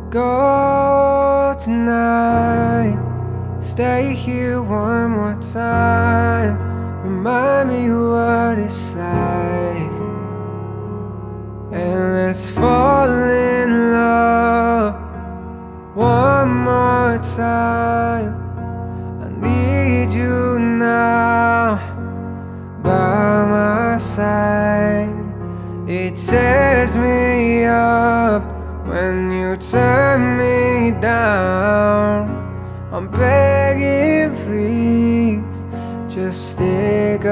go tonight. Stay here one more time. Remind me what it's like, and let's fall in love one more time. I need you now by my side. It tears me up when you turn me down. I'm begging, please, just stick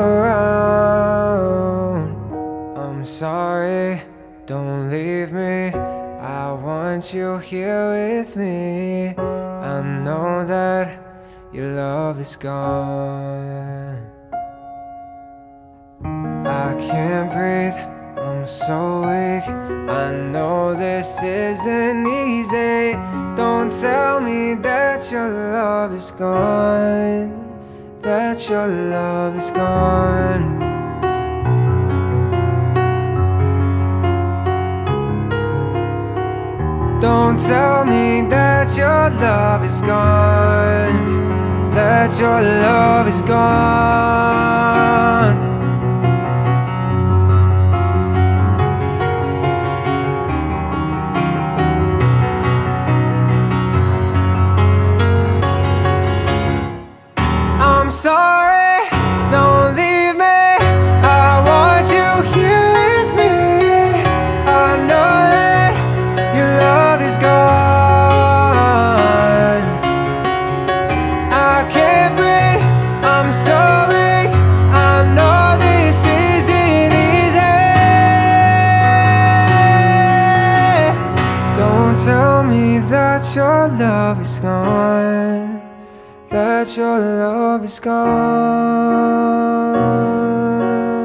around. I'm sorry, don't leave me. I want you here with me. I know that your love is gone. I can't breathe, I'm so weak. I know this isn't easy. Don't tell me that your love is gone, that your love is gone. Don't tell me that your love is gone, that your love is gone. I'm sorry, don't leave me. I want you here with me. I know that your love is gone. I can't breathe, I'm so weak. I know this isn't easy. Don't tell me that your love is gone, that your love is gone,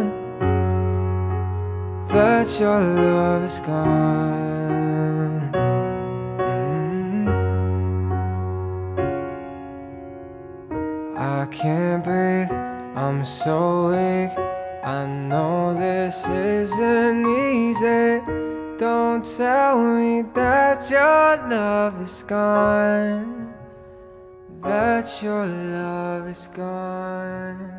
that your love is gone. I can't breathe, I'm so weak. I know this isn't easy. Don't tell me that your love is gone, that your love is gone.